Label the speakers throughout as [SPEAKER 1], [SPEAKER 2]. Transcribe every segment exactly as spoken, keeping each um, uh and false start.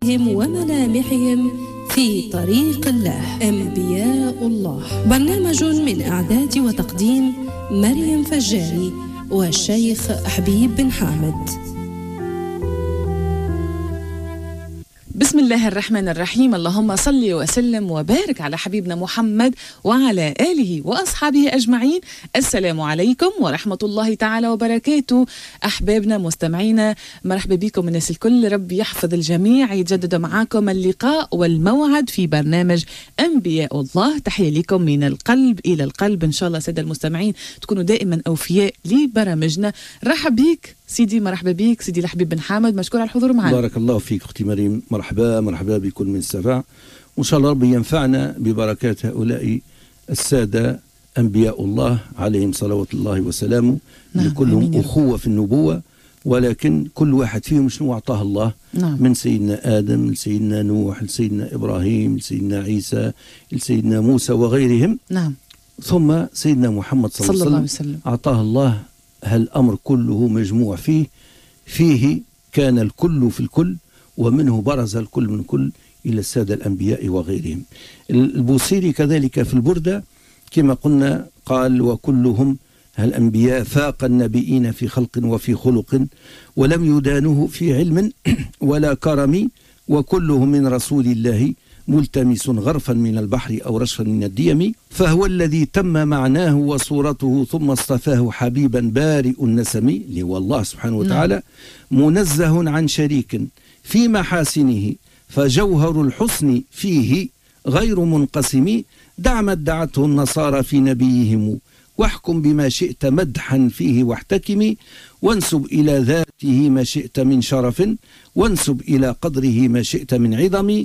[SPEAKER 1] وملامحهم في طريق الله. أنبياء الله، برنامج من إعداد وتقديم مريم فجاري والشيخ حبيب بن حامد.
[SPEAKER 2] بسم الله الرحمن الرحيم. اللهم صل وسلم وبارك على حبيبنا محمد وعلى آله وأصحابه أجمعين. السلام عليكم ورحمة الله تعالى وبركاته. أحبابنا مستمعينا، مرحبا بكم الناس الكل، رب يحفظ الجميع. يتجدد معاكم اللقاء والموعد في برنامج أنبياء الله. تحية لكم من القلب إلى القلب. إن شاء الله سادة المستمعين تكونوا دائما أوفياء لبرامجنا. رحب بيك سيدي، مرحبا بيك سيدي الحبيب بن حامد، مشكور على الحضور معنا.
[SPEAKER 3] بارك الله فيك أختي مريم، مرحبا مرحبا بكل من استمع، وإن شاء الله ربي ينفعنا ببركات هؤلاء السادة أنبياء الله عليهم صلوات الله وسلامه. نعم، لكلهم أخوة في النبوة، ولكن كل واحد فيهم شنو أعطاه الله. نعم. من سيدنا آدم لسيدنا نوح لسيدنا إبراهيم لسيدنا عيسى لسيدنا موسى وغيرهم. نعم. ثم سيدنا محمد صلى, صلى الله عليه وسلم أعطاه الله هالأمر كله مجموع فيه فيه كان الكل في الكل، ومنه برز الكل من كل إلى السادة الأنبياء وغيرهم. البوصيري كذلك في البردة كما قلنا قال: وكلهم هالأنبياء فاق النبيين في خلق وفي خلق، ولم يدانوه في علم ولا كرم، وكلهم من رسول الله ملتمس غرفا من البحر أو رشفا من الديم، فهو الذي تم معناه وصورته ثم اصطفاه حبيبا بارئ النسم، اللي هو الله سبحانه وتعالى، منزه عن شريك في محاسنه، فجوهر الحسن فيه غير منقسم. دع ما ادعته النصارى في نبيهم، واحكم بما شئت مدحا فيه واحتكم، وانسب إلى ذاته ما شئت من شرف، وانسب إلى قدره ما شئت من عظم،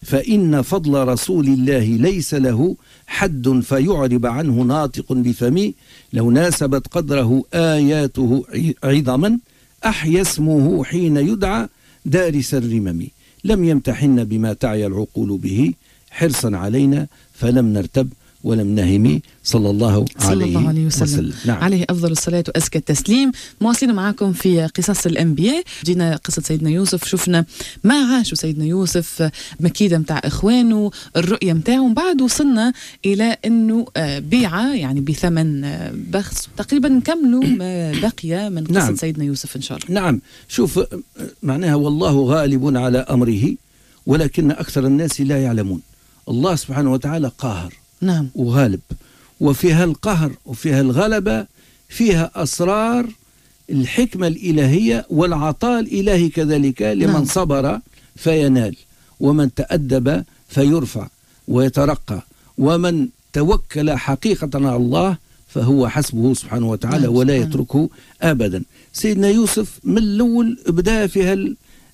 [SPEAKER 3] فإن فضل رسول الله ليس له حد فيعرب عنه ناطق بفمي، لو ناسبت قدره آياته عظما، أحيا اسمه حين يدعى دارس الرمم، لم يمتحن بما تعي العقول به، حرصا علينا فلم نرتب ولم نهم، صلى الله عليه, صلى الله عليه وسلم, وسلم. نعم.
[SPEAKER 2] عليه أفضل الصلاة وأزكى التسليم. مواصلين معاكم في قصص الأنبياء. جينا قصة سيدنا يوسف، شفنا ما عاشوا سيدنا يوسف، مكيدة متاع إخوانه، الرؤية متاعهم، بعد وصلنا إلى أنه بيعة يعني بثمن بخس. تقريبا نكملوا ما بقي من قصة نعم. سيدنا يوسف إن شاء الله.
[SPEAKER 3] نعم. شوف معناها والله غالب على أمره ولكن أكثر الناس لا يعلمون. الله سبحانه وتعالى قاهر نعم وغالب، وفيها القهر وفيها الغلبة فيها أسرار الحكمة الإلهية والعطاء الإلهي كذلك، لمن نعم. صبر فينال، ومن تأدب فيرفع ويترقى، ومن توكل حقيقة على الله فهو حسبه سبحانه وتعالى نعم. ولا يتركه أبدا. سيدنا يوسف من الأول بدأ فيها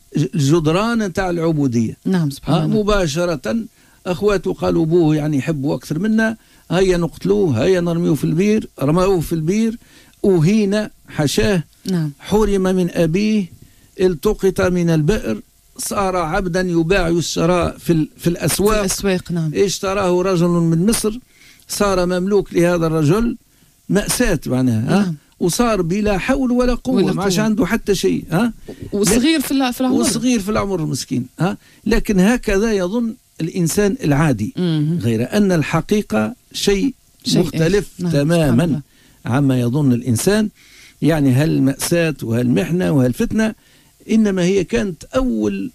[SPEAKER 3] الجدران تاع العبودية نعم سبحان الله مباشرة. أخواته قالوا أبوه يعني يحبه أكثر منا، هيا نقتلوه، هيا نرميه في البير، رموه في البير، أهين حشاه نعم. حرم من أبيه، التقط من البئر، صار عبدا يباع يشترى في, في الأسواق, في
[SPEAKER 2] الأسواق نعم.
[SPEAKER 3] اشتراه رجل من مصر، صار مملوك لهذا الرجل، مأساة معناها نعم. وصار بلا حول ولا قوة، ما عادش عنده حتى شيء ها؟
[SPEAKER 2] وصغير في العمر
[SPEAKER 3] وصغير في العمر المسكين ها؟ لكن هكذا يظن الإنسان العادي، غير أن الحقيقة شيء, شيء مختلف نعم. تماما عما يظن الإنسان. يعني هالمأساة وهالمحنة وهالفتنة إنما هي كانت أول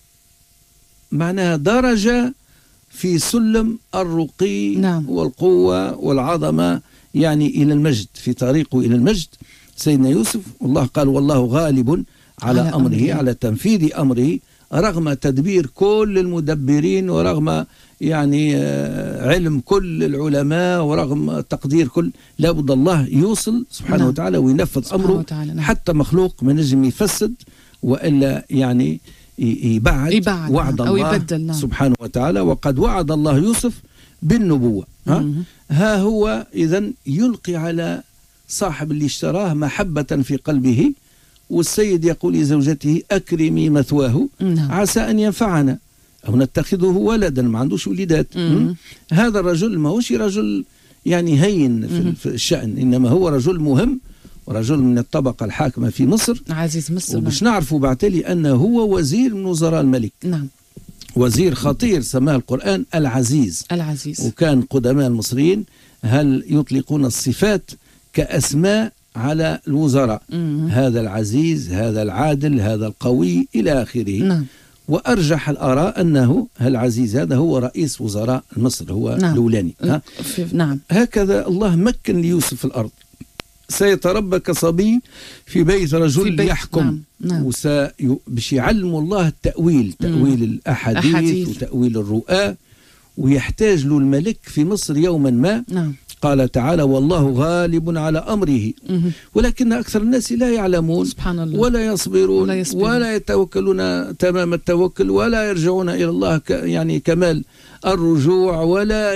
[SPEAKER 3] معناها درجة في سلم الرقي نعم. والقوة والعظمة، يعني إلى المجد، في طريقه إلى المجد سيدنا يوسف. والله قال: والله غالب على, على أمره, أمره على تنفيذ أمره، رغم تدبير كل المدبرين، ورغم يعني علم كل العلماء، ورغم تقدير كل، لابد الله يوصل سبحانه نعم. وتعالى وينفذ سبحانه أمره وتعالى نعم. حتى مخلوق ما نجم يفسد وإلا يعني يبعد, يبعد وعد نعم. الله أو يبدل نعم. سبحانه وتعالى. وقد وعد الله يوسف بالنبوة ها, ها هو إذن يلقي على صاحب اللي اشتراه محبة في قلبه، والسيد يقول لزوجته: أكرمي مثواه نعم. عسى أن ينفعنا أو نتخذه ولدا، ما عندوش وليدات. هذا الرجل ما هوش رجل يعني هين في, في الشأن، إنما هو رجل مهم ورجل من الطبقة الحاكمة في مصر،
[SPEAKER 2] عزيز مصر،
[SPEAKER 3] ومش نعرفوا بعتلي أنه هو وزير من وزراء الملك
[SPEAKER 2] نعم.
[SPEAKER 3] وزير خطير سماه القرآن العزيز.
[SPEAKER 2] العزيز.
[SPEAKER 3] وكان قدماء المصريين هل يطلقون الصفات كأسماء على الوزراء،
[SPEAKER 2] مم.
[SPEAKER 3] هذا العزيز، هذا العادل، هذا القوي إلى آخره.
[SPEAKER 2] نعم.
[SPEAKER 3] وأرجح الآراء أنه العزيز هذا هو رئيس وزراء مصر، هو
[SPEAKER 2] نعم.
[SPEAKER 3] الأولاني. ها؟
[SPEAKER 2] نعم.
[SPEAKER 3] هكذا الله مكن ليوسف في الأرض. سيتربى كصبي في بيت رجل في بيت يحكم.
[SPEAKER 2] نعم. نعم.
[SPEAKER 3] وسي... باش يعلموا الله التأويل، تأويل مم. الأحاديث أحاديث. وتأويل الرؤى، ويحتاج له الملك في مصر يوما ما.
[SPEAKER 2] نعم.
[SPEAKER 3] قال تعالى: والله غالب على أمره.
[SPEAKER 2] مم.
[SPEAKER 3] ولكن أكثر الناس لا يعلمون،
[SPEAKER 2] سبحان الله.
[SPEAKER 3] ولا يصبرون
[SPEAKER 2] ولا, يصبرون.
[SPEAKER 3] ولا يتوكلون تمام التوكل، ولا يرجعون إلى الله ك... يعني كمال الرجوع، ولا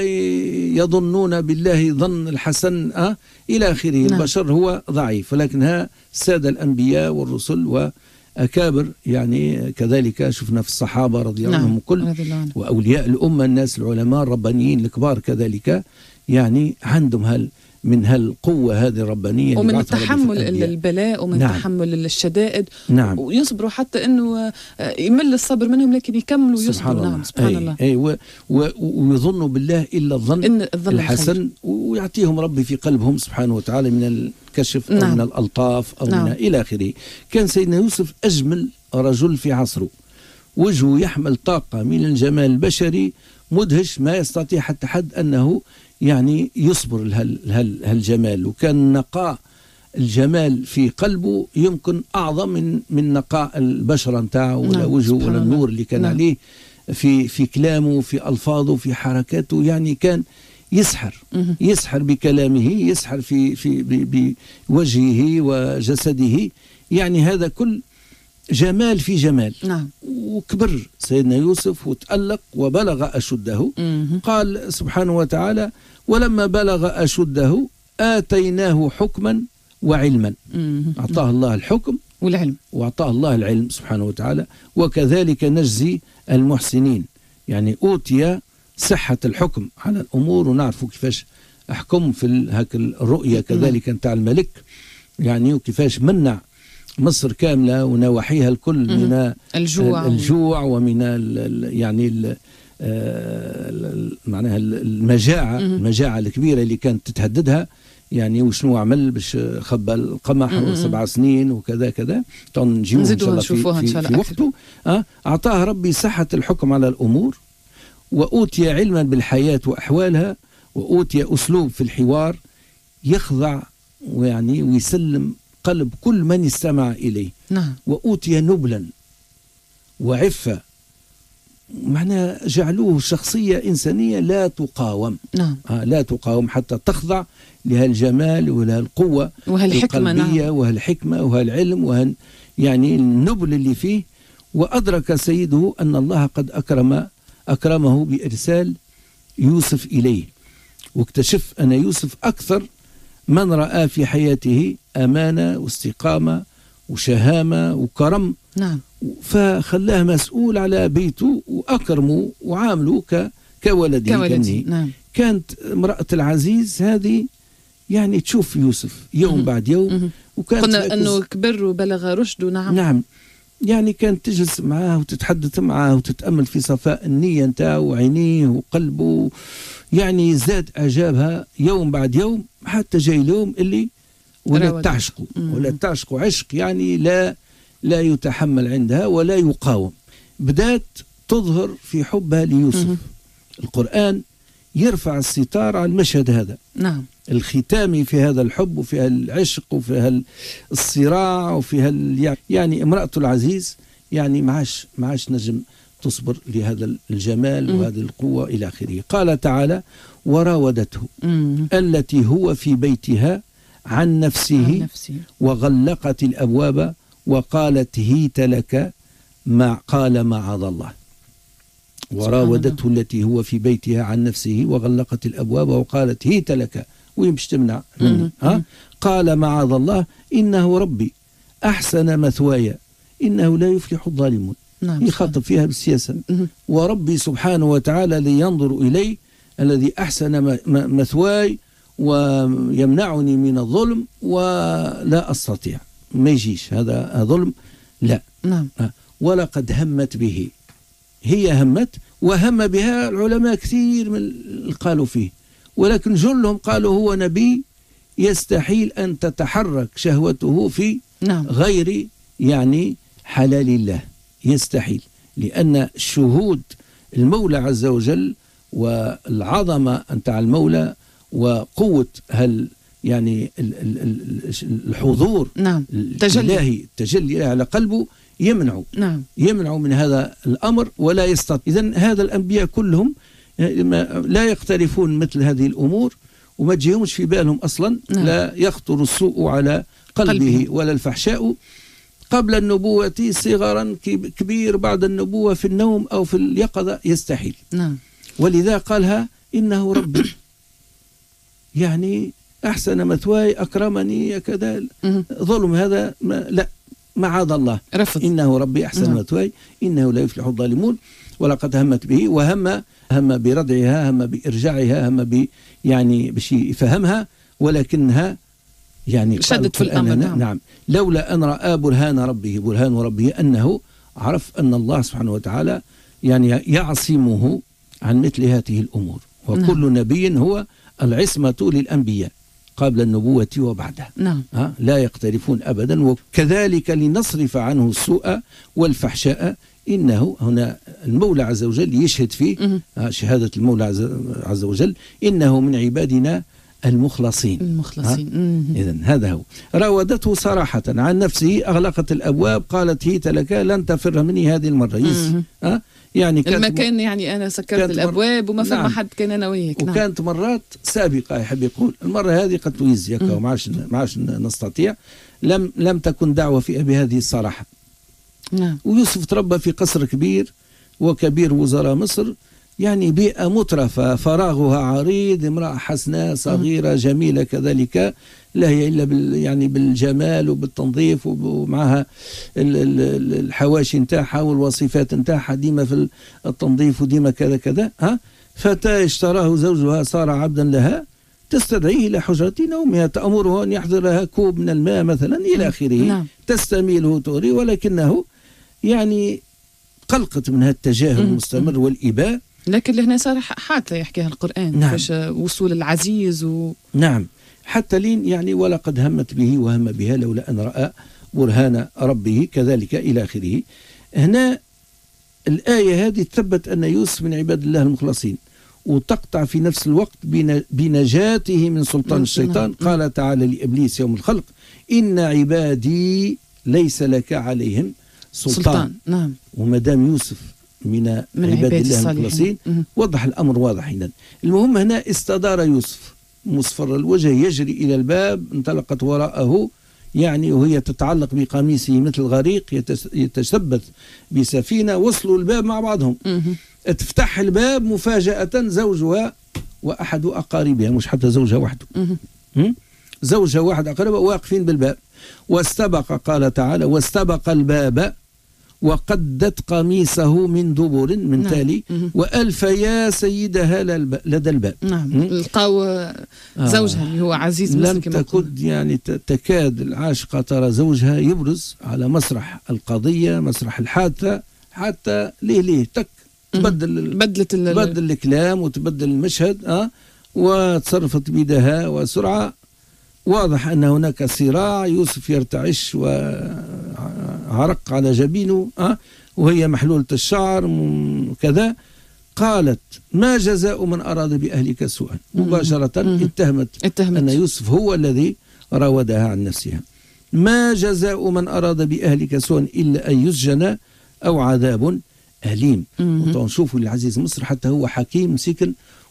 [SPEAKER 3] يظنون بالله ظن الحسن أه؟ إلى آخره. نعم. البشر هو ضعيف، ولكنها السادة الأنبياء والرسل وأكابر يعني كذلك شفنا في الصحابة رضي الله عنهم كل، وأولياء الأمة الناس العلماء الربانيين الكبار كذلك، يعني عندهم هل من هالقوة هذه الربانية،
[SPEAKER 2] ومن تحمل البلاء، ومن نعم. تحمل الشدائد.
[SPEAKER 3] نعم.
[SPEAKER 2] ويصبروا حتى أنه يمل الصبر منهم، لكن يكملوا ويصبروا. نعم. سبحان
[SPEAKER 3] أي
[SPEAKER 2] الله.
[SPEAKER 3] أي و و ويظنوا بالله إلا الظن,
[SPEAKER 2] إن الظن
[SPEAKER 3] الحسن
[SPEAKER 2] الخير.
[SPEAKER 3] ويعطيهم ربي في قلبهم سبحانه وتعالى من الكشف أو نعم. من الألطاف أو نعم. من إلى آخره. كان سيدنا يوسف أجمل رجل في عصره، وجهه يحمل طاقة من الجمال البشري مدهش، ما يستطيع حتى حد أنه يعني يصبر هالجمال. وكان نقاء الجمال في قلبه يمكن أعظم من من نقاء البشرة نتاعه ولا نعم. وجهه ولا النور اللي كان نعم. عليه في في كلامه، في ألفاظه، في حركاته. يعني كان يسحر يسحر بكلامه، يسحر في في بوجهه وجسده. يعني هذا كل جمال في جمال.
[SPEAKER 2] نعم.
[SPEAKER 3] وكبر سيدنا يوسف وتألق وبلغ أشده.
[SPEAKER 2] مم.
[SPEAKER 3] قال سبحانه وتعالى: ولما بلغ أشده آتيناه حكما وعلما.
[SPEAKER 2] مم.
[SPEAKER 3] أعطاه الله الحكم
[SPEAKER 2] والعلم،
[SPEAKER 3] وأعطاه الله العلم سبحانه وتعالى. وكذلك نجزي المحسنين، يعني أوتي صحة الحكم على الأمور، ونعرفوا كيفاش أحكم في هاك الرؤية كذلك نتاع الملك، يعني وكيفاش منع مصر كاملة ونواحيها الكل من
[SPEAKER 2] الجوع
[SPEAKER 3] الجوع ومن يعني ال معناها المجاعة المجاعة الكبيرة اللي كانت تتهددها. يعني وشنو عمل باش خبى القمح سبع سنين وكذا كذا، نجيو إن شاء الله في, في, في وقته. أه؟ أعطاه ربي صحة الحكم على الأمور، وأوتي علما بالحياة وأحوالها، وأوتي أسلوب في الحوار يخضع ويعني ويسلم قلب كل من يستمع إليه.
[SPEAKER 2] نعم.
[SPEAKER 3] وأوتي نبلا وعفة، معناه جعلوه شخصية إنسانية لا تقاوم.
[SPEAKER 2] نعم.
[SPEAKER 3] آه لا تقاوم حتى تخضع لهالجمال ولهالقوة
[SPEAKER 2] وهالحكمة.
[SPEAKER 3] القلبية.
[SPEAKER 2] نعم.
[SPEAKER 3] وهالحكمة وهالعلم وهال يعني النبل اللي فيه. وأدرك سيده أن الله قد أكرم أكرمه بإرسال يوسف إليه، واكتشف أن يوسف أكثر من رأى في حياته أمانة واستقامة وشهامة وكرم.
[SPEAKER 2] نعم.
[SPEAKER 3] فخلاه مسؤول على بيته وأكرمه وعامله ك كولده.
[SPEAKER 2] كولدي. نعم.
[SPEAKER 3] كانت امرأة العزيز هذه يعني تشوف يوسف يوم
[SPEAKER 2] مم.
[SPEAKER 3] بعد يوم.
[SPEAKER 2] مم.
[SPEAKER 3] وكانت
[SPEAKER 2] قلنا أنه كبر وبلغ رشده. نعم.
[SPEAKER 3] نعم. يعني كانت تجلس معاه وتتحدث معاه وتتأمل في صفاء النية نتاعه وعينيه وقلبه. يعني زاد إعجابها يوم بعد يوم، حتى جاي اليوم اللي ولا تعشقه ولا تعشقه عشق يعني لا لا يتحمل عندها ولا يقاوم. بدأت تظهر في حبها ليوسف.
[SPEAKER 2] مم.
[SPEAKER 3] القرآن يرفع الستار على المشهد هذا.
[SPEAKER 2] نعم.
[SPEAKER 3] الختامي في هذا الحب وفي هالعشق وفي هالصراع وفي هال يعني امرأة العزيز يعني معاش معاش نجم تصبر لهذا الجمال
[SPEAKER 2] مم.
[SPEAKER 3] وهذه القوة إلى آخره. قال تعالى: وراودته
[SPEAKER 2] مم.
[SPEAKER 3] التي هو في بيتها عن نفسه,
[SPEAKER 2] عن نفسه
[SPEAKER 3] وغلقت الأبواب وقالت هيت لك ما قال معاذ الله. وراودته التي هو في بيتها عن نفسه وغلقت الأبواب وقالت هيت لك، وين باش تمنع مني؟ ها؟ قال معاذ الله إنه ربي أحسن مثواي إنه لا يفلح الظالمون.
[SPEAKER 2] نعم.
[SPEAKER 3] يخاطب فيها بالسياسة. وربي سبحانه وتعالى لينظر إلي الذي أحسن مثواي ويمنعني من الظلم ولا أستطيع، ما يجيش هذا ظلم. لا.
[SPEAKER 2] نعم.
[SPEAKER 3] ولقد همت به، هي همت وهم بها العلماء كثير من اللي قالوا فيه، ولكن جلهم قالوا هو نبي يستحيل أن تتحرك شهوته في
[SPEAKER 2] نعم.
[SPEAKER 3] غير يعني حلال الله، يستحيل، لأن شهود المولى عز وجل والعظمة نتاع المولى وقوة هل يعني الحضور
[SPEAKER 2] نعم.
[SPEAKER 3] الإلهي التجلي على قلبه يمنع
[SPEAKER 2] نعم.
[SPEAKER 3] يمنع من هذا الأمر ولا يستطيع. إذن هذا الأنبياء كلهم لا يقترفون مثل هذه الأمور وما تجيهمش في بالهم أصلا. نعم. لا يخطر السوء على قلبه, قلبه ولا الفحشاء قبل النبوة صغرا كبير بعد النبوة في النوم أو في اليقظة يستحيل.
[SPEAKER 2] نعم.
[SPEAKER 3] ولذا قالها إنه ربي يعني أحسن مثواي أكرمني كذا. ظلم هذا ما لا معاذ الله
[SPEAKER 2] رفض.
[SPEAKER 3] إنه ربي أحسن نعم. مثواي إنه لا يفلح الظالمون. ولقد همت به وهم هم بردعها هم بإرجاعها هم ب يعني بشيء فهمها ولكنها يعني
[SPEAKER 2] شدت في الأمر. نعم.
[SPEAKER 3] نعم لولا أن رأى برهان ربه برهان ربه أنه عرف أن الله سبحانه وتعالى يعني يعصمه عن مثل هذه الأمور. وكل نعم. نبي هو العصمة للأنبياء قبل النبوة وبعدها.
[SPEAKER 2] نعم.
[SPEAKER 3] لا يقترفون أبدا. وكذلك لنصرف عنه السوء والفحشاء إنه هنا المولى عز وجل يشهد فيه شهادة المولى عز وجل إنه من عبادنا المخلصين
[SPEAKER 2] المخلصين.
[SPEAKER 3] إذن هذا هو. راودته صراحة عن نفسه أغلقت الأبواب قالت هيت لك لن تفر مني هذه المرة. يس ها يعني
[SPEAKER 2] المكان يعني أنا سكرت الأبواب وما فما نعم. حد كان أنا وياك. نعم.
[SPEAKER 3] وكانت مرات سابقة يحب يقول المرة هذه قد تويزيك وما عادش ما عادش نستطيع لم لم تكن دعوة فيها بهذه الصراحة.
[SPEAKER 2] نعم.
[SPEAKER 3] ويوسف تربى في قصر كبير وكبير وزراء مصر يعني بيئة مترفة فراغها عريض امرأة حسناء صغيرة جميلة كذلك لا هي إلا بال يعني بالجمال وبالتنظيف ومعها الحواشي نتاعها والوصفات نتاعها ديما في التنظيف وديما كذا كذا. ها فتى اشتراه زوجها صار عبدا لها تستدعيه إلى حجرة نومها تأمره أن يحضر لها كوب من الماء مثلا إلى آخره.
[SPEAKER 2] نعم.
[SPEAKER 3] تستميله توري ولكنه يعني قلقت من هذا التجاهل المستمر والإباء.
[SPEAKER 2] لكن لهنا صار حتى يحكيها القرآن.
[SPEAKER 3] نعم.
[SPEAKER 2] فاش وصول العزيز و...
[SPEAKER 3] نعم حتى لين يعني ولقد همت به وهم بها لولا أن رأى برهان ربه كذلك إلى آخره. هنا الآية هذه تثبت أن يوسف من عباد الله المخلصين وتقطع في نفس الوقت بنجاته من سلطان الشيطان. قال تعالى لإبليس يوم الخلق إن عبادي ليس لك عليهم سلطان, سلطان.
[SPEAKER 2] نعم.
[SPEAKER 3] ومدام يوسف من, من عباد الله المخلصين وضح الأمر واضح هنا. المهم هنا استدار يوسف مصفر الوجه يجري إلى الباب انطلقت وراءه يعني وهي تتعلق بقميصه مثل غريق يتشبث بسفينة. وصلوا الباب مع بعضهم تفتح الباب مفاجأة زوجها وأحد أقاربها مش حتى زوجها وحده زوجها واحد أقاربها واقفين بالباب. واستبق قال تعالى واستبق الباب وقدت قميصه من دبر من نعم. تالي وألف يا سيدها لدى الباب.
[SPEAKER 2] نعم. لقاو زوجها اللي هو عزيز مصر
[SPEAKER 3] لم تكد يعني تكاد العاشقة ترى زوجها يبرز على مسرح القضية مسرح الحادثة حتى ليه ليه تك تبدل
[SPEAKER 2] بدلت
[SPEAKER 3] تبدل الكلام وتبدل المشهد. أه وتصرفت بيدها وسرعة. واضح أن هناك صراع يوسف يرتعش وعرق على جبينه أه وهي محلولة الشعر كذا. قالت ما جزاء من أراد بأهلك سوءا. مباشرة اتهمت, اتهمت أن يوسف هو الذي راودها عن نفسها. ما جزاء من أراد بأهلك سوءا إلا أن يسجن أو عذاب أليم. ونشوفوا العزيز مصر حتى هو حكيم سكن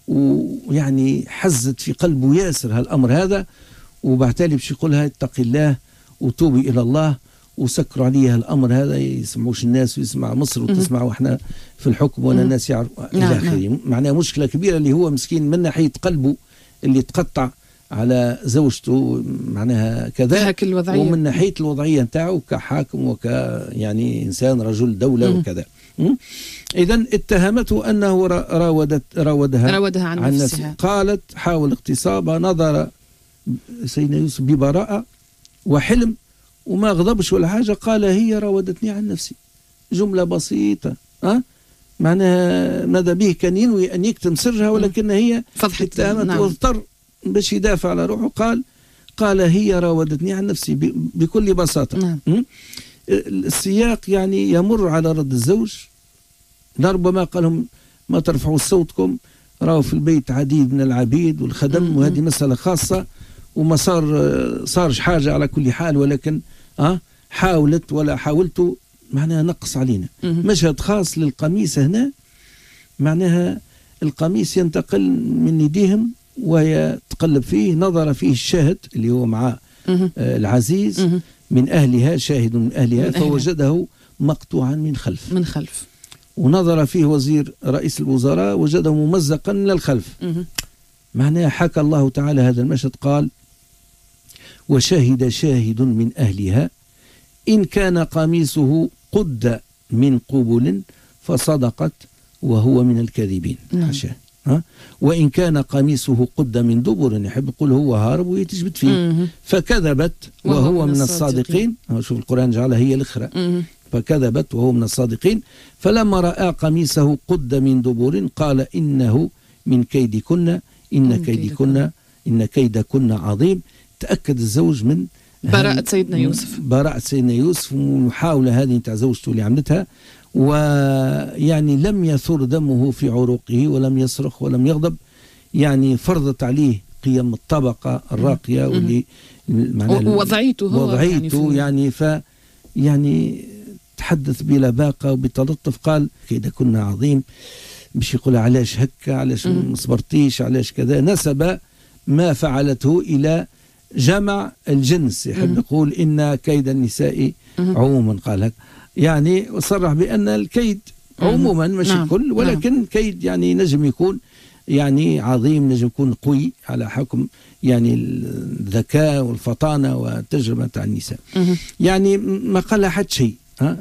[SPEAKER 3] ويعني حزت في قلبه ياسر هالأمر هذا وبعتالي باش يقولها اتق الله وتوبي إلى الله وسكروا عليها الأمر هذا يسمعوش الناس ويسمع مصر وتسمع وإحنا في الحكم وأنا الناس يعرف إلى آخره. معناها مشكلة كبيرة اللي هو مسكين من ناحية قلبه اللي تقطع على زوجته معناها كذا ومن ناحية الوضعية نتاعه كحاكم وك يعني إنسان رجل دولة مم. وكذا. إذن اتهمته أنه راودت راودها,
[SPEAKER 2] راودها عن, عن نفسها.
[SPEAKER 3] نفسها. قالت حاول اغتصابها. نظر سيدنا يوسف ببراءة وحلم وما غضبش ولا حاجة. قال هي راودتني عن نفسي. جملة بسيطة. أه؟ معناها ماذا به كان ينوي أن يكتم سرها، ولكن هي اتهمت نعم. واضطر باش يدافع على روحه، قال قال هي راودتني عن نفسي بكل بساطة. نعم. السياق يعني يمر على رد الزوج، لربما قال لهم ما ترفعوا صوتكم، راهو في البيت عديد من العبيد والخدم، وهذه مسألة خاصة وما صار صارش حاجة على كل حال، ولكن أه حاولت ولا حاولت معناها نقص علينا. مشهد خاص للقميص هنا، معناها القميص ينتقل من يديهم وهي تقلب فيه، نظر فيه الشاهد اللي هو مع آه العزيز من أهلها، شاهد من أهلها، فوجده مقطوعا من خلف
[SPEAKER 2] من خلف
[SPEAKER 3] ونظر فيه وزير رئيس الوزراء وجده ممزقا من الخلف. معناها حكى الله تعالى هذا المشهد، قال وشهد شاهد من أهلها إن كان قميصه قد من قبل فصدقت وهو من الكاذبين. حاشاه. ها؟ وإن كان قميصه قد من دبر، يحب يقول هو هارب ويتجبد فيه، فكذبت وهو, وهو من الصادقين. شوف القرآن جعلها هي الأخرى، فكذبت وهو من الصادقين. فلما رأى قميصه قد من دبر قال إنه من كيدكن إن كيدكن إن كيدكن عظيم. تأكد الزوج من
[SPEAKER 2] براءة سيدنا يوسف،
[SPEAKER 3] براءة سيدنا يوسف والمحاولة هذه نتاع زوجته اللي عملتها، ويعني لم يثور دمه في عروقه ولم يصرخ ولم يغضب، يعني فرضت عليه قيم الطبقة الراقية واللي
[SPEAKER 2] وضعيته
[SPEAKER 3] وضعيته يعني ف يعني تحدث بلباقة وبتلطف، قال كيدا كنا عظيم، مش يقول علاش هكا، علاش ما صبرتيش، علاش كذا، نسب ما فعلته إلى جمع الجنس، يحب يقول إن كيد النساء عموما، قال هك يعني وصرح بأن الكيد عموما مش نعم. الكل، ولكن نعم. كيد يعني نجم يكون يعني عظيم، نجم يكون قوي على حكم يعني الذكاء والفطانة والتجربة تاع النساء. يعني ما قال حد شيء،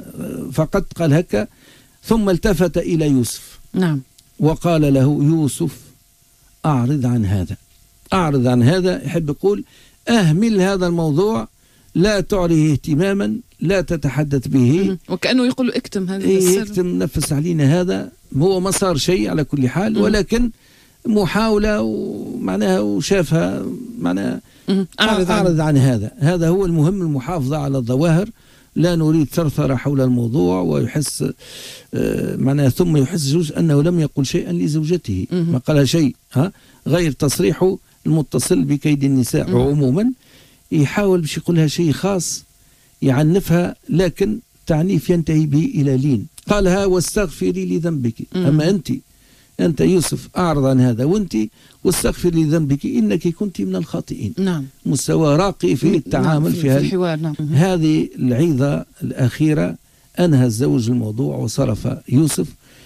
[SPEAKER 3] فقط قال هكا. ثم التفت إلى يوسف
[SPEAKER 2] نعم
[SPEAKER 3] وقال له يوسف أعرض عن هذا، أعرض عن هذا، يحب يقول أهمل هذا الموضوع، لا تعريه اهتماما، لا تتحدث به،
[SPEAKER 2] وكأنه يقول اكتم هذا
[SPEAKER 3] إيه السر، اكتم نفس علينا هذا. هو ما صار شيء على كل حال، ولكن محاولة ومعناها وشافها معناها أعرض, أعرض عن هذا. هذا هو المهم، المحافظة على الظواهر، لا نريد ثرثرة حول الموضوع. ويحس معناها ثم يحس زوج أنه لم يقل شيئا لزوجته، ما قال شيء ها غير تصريحه المتصل بكيد النساء عموما، يحاول باش يقولها شيء خاص يعنفها، لكن تعنيف ينتهي به إلى لين. قالها واستغفري لذنبك، أما أنت أنت يوسف أعرض عن هذا، وأنت واستغفري لذنبك إنك كنت من الخاطئين.
[SPEAKER 2] نعم.
[SPEAKER 3] مستوى راقي في التعامل
[SPEAKER 2] نعم. في,
[SPEAKER 3] في,
[SPEAKER 2] في الحوار. نعم.
[SPEAKER 3] هذه العظة الأخيرة أنهى الزوج الموضوع وصرف يوسف.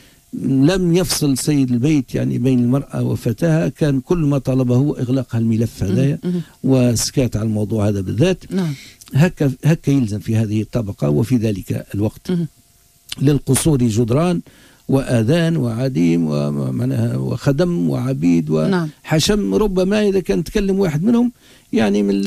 [SPEAKER 3] لم يفصل سيد البيت يعني بين المرأة وفتاها، كان كل ما طلبه هو إغلاق الملف هذايا وسكات على الموضوع هذا بالذات.
[SPEAKER 2] نعم.
[SPEAKER 3] هكا هكا يلزم في هذه الطبقة وفي ذلك الوقت. للقصور جدران وآذان وعديم وخدم وعبيد وحشم. ربما إذا كان تكلم واحد منهم يعني من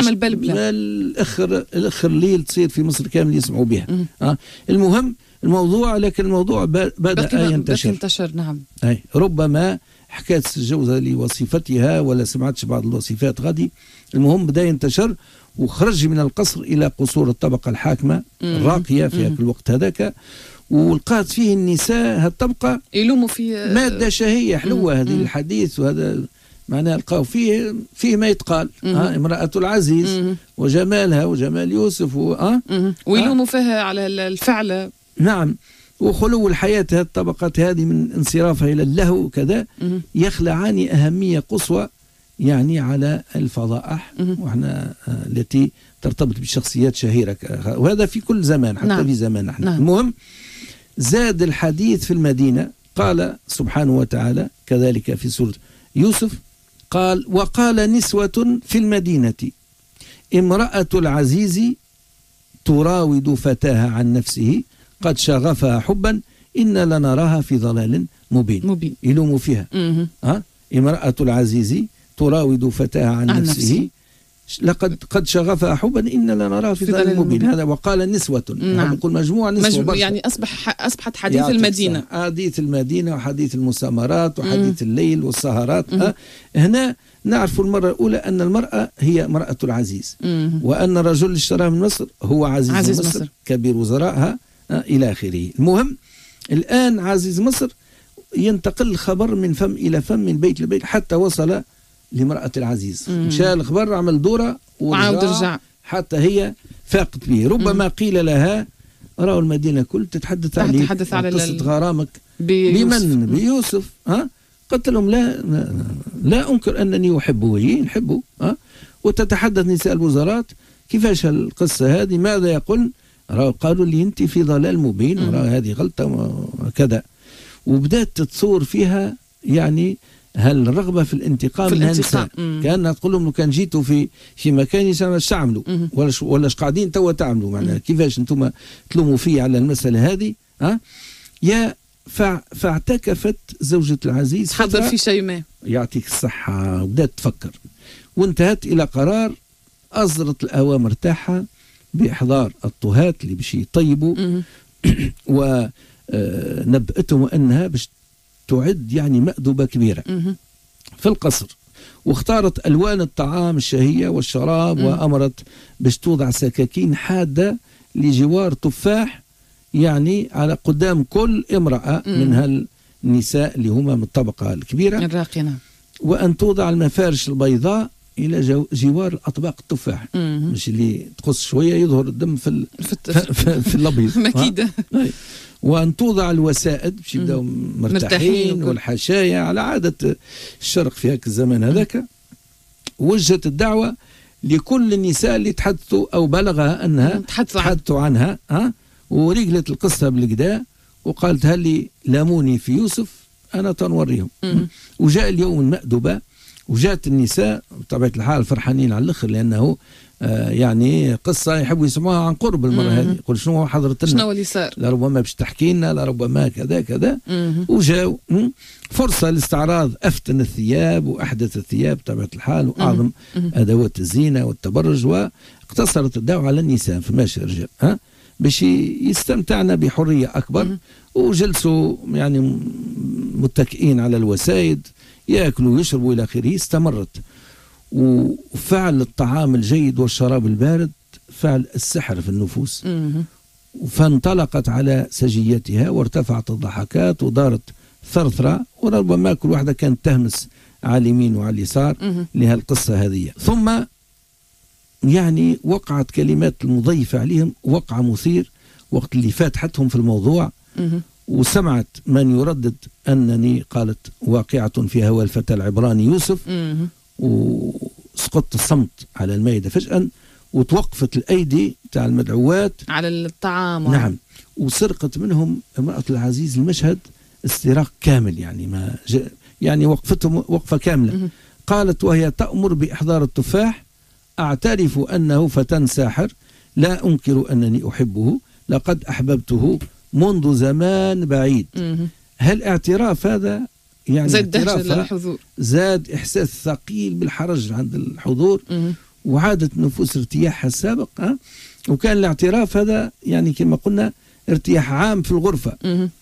[SPEAKER 3] الأخر الأخر الليل تصير في مصر كامل يسمعوا بها. آه. المهم الموضوع، لكن الموضوع بدأ ينتشر.
[SPEAKER 2] ينتشر. نعم.
[SPEAKER 3] أي ربما حكاية الجوزة لوصيفتها ولا سمعتش بعض الوصفات غادي. المهم بدأ ينتشر وخرج من القصر إلى قصور الطبقة الحاكمة الراقية في هذا الوقت هذاك، ولقات فيه النساء هالطبقة
[SPEAKER 2] يلوموا في
[SPEAKER 3] مادة شهية حلوة هذه الحديث، وهذا معناه لقاو فيه فيه ما يتقال. آه امرأة العزيز مم. وجمالها وجمال يوسف و... آه
[SPEAKER 2] ويلوموا آه فيها على الفعل.
[SPEAKER 3] نعم. وخلو الحياة هذه الطبقات هذه من انصرافها إلى اللهو وكذا يخلعان أهمية قصوى يعني على الفضائح وإحنا آه التي ترتبط بشخصيات شهيرة، وهذا في كل زمان حتى نعم. في زمان احنا. نعم. المهم زاد الحديث في المدينة. قال سبحانه وتعالى كذلك في سورة يوسف، قال وقال نسوة في المدينة امرأة العزيز تراود فتاها عن نفسه قد شغفها حبا إن لنراها في ضلال مبين.
[SPEAKER 2] مبين.
[SPEAKER 3] يلوموا فيها. أه؟ امرأة العزيز تراود فتاها عن, عن نفسه, نفسه لقد قد شغفها حبا إن لنراه في ضلال مبين. هذا وقال نسوة.
[SPEAKER 2] نعم.
[SPEAKER 3] نقول مجموعة نسوة
[SPEAKER 2] مجموع يعني أصبح أصبحت حديث
[SPEAKER 3] يعني
[SPEAKER 2] المدينة.
[SPEAKER 3] حديث المدينة وحديث المسامرات وحديث مم. الليل والسهرات. أه هنا نعرف المرة الأولى أن المرأة هي امرأة العزيز، مم. وأن الرجل اللي اشتراه من مصر هو عزيز, عزيز مصر, مصر كبير وزرائها أه إلى آخره. المهم الآن عزيز مصر ينتقل الخبر من فم إلى فم، من بيت لبيت، حتى وصل لمرأة العزيز. مشى الخبر عمل دورة ورجع حتى هي فاقت به. ربما مم. قيل لها رأوا المدينة كل تتحدث عليه
[SPEAKER 2] تتحدث على
[SPEAKER 3] قصة غرامك بمن بيوسف. ها قلت لهم لا لا, لا أنكر أنني أحبه نحبه. ها وتتحدث نساء الوزارات كيفاش القصة هذه، ماذا يقول؟ قالوا لي أنت في ضلال مبين وراه هذه غلطة وكذا. وبدأت تتصور فيها يعني هل الرغبة في الانتقام من النساء، كأنها تقول لهم لو كان جيتوا في في مكاني اش تعملوا ولا ولا اش قاعدين توا تعملوا، معناها كيفاش انتم تلوموا في على المسألة هذه. ها يا فاعتكفت زوجة العزيز
[SPEAKER 2] حضر في شيء ما
[SPEAKER 3] يعطيك الصحة، وبدأت تفكر وانتهت إلى قرار أصدرت الأوامر تاعها بإحضار الطهاة اللي باش يطيبوا ونبأتهم أنها باش تعد يعني مأدبة كبيرة في القصر، واختارت ألوان الطعام الشهية والشراب، مم. وأمرت باش توضع سكاكين حادة لجوار تفاح يعني على قدام كل امرأة مم. من هالنساء اللي هما من الطبقة الكبيرة
[SPEAKER 2] الراقية،
[SPEAKER 3] وأن توضع المفارش البيضاء إلى جو جوار الأطباق التفاح، مم. مش اللي تقص شوية يظهر الدم في ال... في, في, في الأبيض
[SPEAKER 2] مكيدة.
[SPEAKER 3] وأن توضع الوسائد باش يبداو مرتاحين، والحشايا على عادة الشرق في هاك الزمان هذاك. وجهت الدعوة لكل النساء اللي تحدثوا أو بلغها أنها تحدثوا عنها. ها ورجلت القصة بالكدا وقالت هل لي لاموني في يوسف أنا تنوريهم. وجاء اليوم المأدبة وجاءت النساء بطبيعة الحال فرحانين على الآخر، لأنه آه يعني قصة يحبوا يسمعوها عن قرب المرة هذه. يقول شنو حضرت لنا،
[SPEAKER 2] شنو اللي صار،
[SPEAKER 3] لربما باش تحكي لنا، لربما كذا كذا. وجاوا فرصة لاستعراض أفتن الثياب وأحدث الثياب بطبيعة الحال وأعظم أدوات الزينة والتبرج، واقتصرت الدعوة على النساء فماشي الرجال، ها باش يستمتعنا بحرية أكبر. وجلسوا يعني متكئين على الوسائد يأكلوا ويشربوا إلى آخره. استمرت، وفعل الطعام الجيد والشراب البارد فعل السحر في النفوس، فانطلقت على سجيتها وارتفعت الضحكات ودارت ثرثرة، وربما كل واحدة كانت تهمس على اليمين وعلى اليسار لهالقصة هذه. ثم يعني وقعت كلمات المضيفة عليهم وقع مثير وقت اللي فاتحتهم في الموضوع، وسمعت من يردد أنني قالت واقعة في هوى الفتى العبراني يوسف، وسقطت الصمت على المائدة فجأة، وتوقفت الأيدي تاع المدعوات
[SPEAKER 2] على الطعام.
[SPEAKER 3] نعم، وسرقت منهم امرأة العزيز المشهد استراق كامل، يعني ما يعني وقفتهم وقفة كاملة. قالت وهي تأمر بإحضار التفاح أعترف أنه فتى ساحر، لا أنكر أنني أحبه، لقد أحببته منذ زمان بعيد. هل اعتراف هذا يعني
[SPEAKER 2] زاد دهشة للحضور،
[SPEAKER 3] زاد إحساس ثقيل بالحرج عند الحضور، وعادت نفوس ارتياحها السابق. ها وكان الاعتراف هذا يعني كما قلنا ارتياح عام في الغرفة.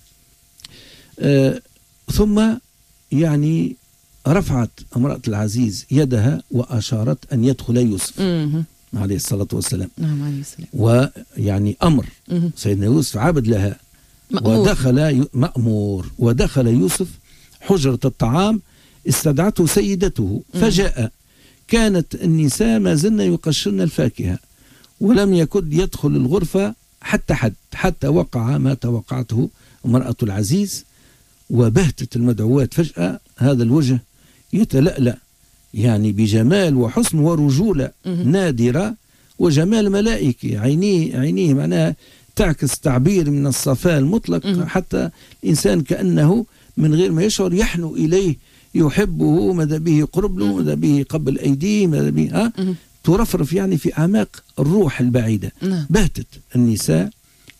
[SPEAKER 3] آه ثم يعني رفعت امرأة العزيز يدها وأشارت أن يدخل يوسف عليه الصلاة والسلام.
[SPEAKER 2] نعم عليه السلام.
[SPEAKER 3] ويعني أمر سيدنا يوسف عبد لها مأمور. ودخل مأمور ودخل يوسف حجرة الطعام، استدعته سيدته فجاء. كانت النساء ما زلن يقشرن الفاكهة، ولم يكد يدخل الغرفة حتى حد حتى وقع ما توقعته امرأة العزيز. وبهتت المدعوات فجأة هذا الوجه يتلألأ يعني بجمال وحسن ورجولة نادرة وجمال ملائكي، عينيه عينيه معناها تعكس تعبير من الصفاء المطلق، حتى الإنسان كأنه من غير ما يشعر يحنو إليه، يحبه، ماذا به يقرب له، ماذا به يقبل أيديه، ماذا به ها ترفرف يعني في أعماق الروح البعيدة. بهتت النساء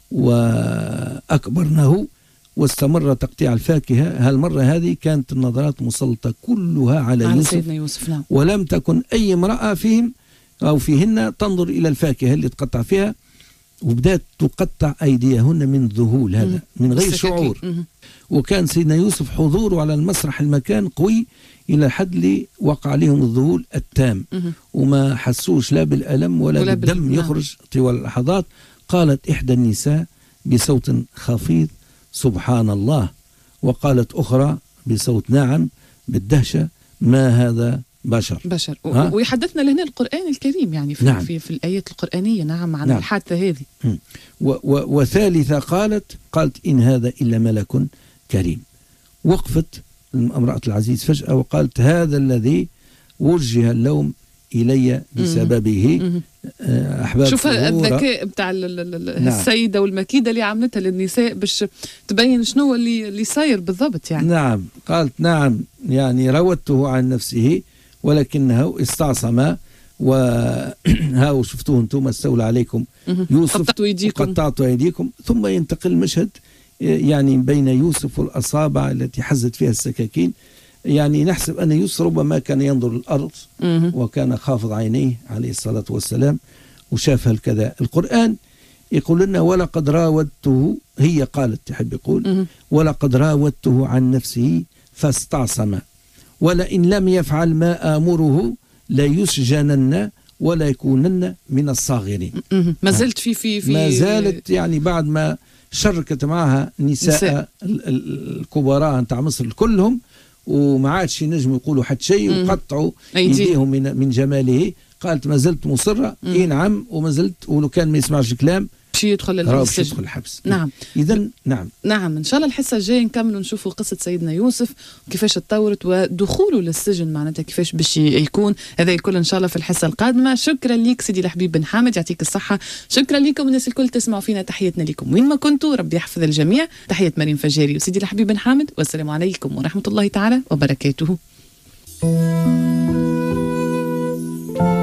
[SPEAKER 3] وأكبرنه، واستمر تقطيع الفاكهة. هالمرة هذه كانت النظرات مسلطة كلها على, على يوسف,
[SPEAKER 2] سيدنا يوسف. نعم.
[SPEAKER 3] ولم تكن أي امرأة فيهم أو فيهن تنظر إلى الفاكهة اللي تقطع فيها، وبدأت تقطع أيديهن من ذهول هذا من غير شعور. وكان سيدنا يوسف حضوره على المسرح المكان قوي إلى حد اللي وقع عليهم الذهول التام، وما حسوش لا بالألم ولا, ولا بالدم يخرج طوال اللحظات. قالت إحدى النساء بصوت خفيض سبحان الله، وقالت أخرى بصوت ناعم بالدهشة ما هذا بشر
[SPEAKER 2] بشر. ويحدثنا لهنا القرآن الكريم يعني في, نعم. في, في الآيات القرآنية نعم عن نعم. الحادثة هذه.
[SPEAKER 3] و و وثالثة قالت قالت إن هذا إلا ملك كريم. وقفت امرأة العزيز فجأة وقالت هذا الذي وجه اللوم إلي بسببه. أحباب
[SPEAKER 2] شوف الذكاء بتاع السيدة والمكيدة اللي عملتها للنساء باش تبين شنو اللي اللي صاير بالضبط يعني.
[SPEAKER 3] نعم قالت نعم يعني راودته عن نفسه ولكنه استعصم، وها شفتوه انتم استولى عليكم يوسف
[SPEAKER 2] قطعتوا ايديكم
[SPEAKER 3] قطعتوا ايديكم. ثم ينتقل المشهد يعني بين يوسف والأصابع التي حزت فيها السكاكين. يعني نحسب أن يوسف ربما كان ينظر الأرض وكان خافض عينيه عليه الصلاة والسلام وشاف هكذا. القرآن يقول لنا ولقد راودته، هي قالت تحب يقول ولقد راودته عن نفسه فاستعصم ولئن لم يفعل ما آمره ليسجنن ولا يكونن من الصاغرين.
[SPEAKER 2] ما زلت في في في
[SPEAKER 3] ما زالت يعني بعد ما شركت معها نساء, نساء. الكبراء نتاع مصر كلهم وما عادش ينجموا يقولوا حتى شيء وقطعوا ايديهم من من جماله. قالت ما زلت مصرة اي نعم وما زلت، ولو كان ما يسمعش الكلام
[SPEAKER 2] شي يدخل الحبس.
[SPEAKER 3] يدخل الحبس.
[SPEAKER 2] نعم
[SPEAKER 3] اذا نعم
[SPEAKER 2] نعم ان شاء الله الحصه الجايه نكملوا نشوفوا قصه سيدنا يوسف وكيفاش تطورت ودخوله للسجن معناتها كيفاش باش يكون. هذا يكون ان شاء الله في الحصه القادمه. شكرا ليك سيدي الحبيب بن حامد يعطيك الصحه. شكرا لكم الناس الكل تسمعوا فينا. تحياتنا لكم وين ما كنتوا، ربي يحفظ الجميع. تحيه مريم فجاري وسيدي الحبيب بن حامد، والسلام عليكم ورحمه الله تعالى وبركاته.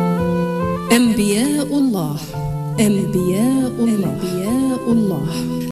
[SPEAKER 1] أنبياء الله أنبياء الله أنبياء الله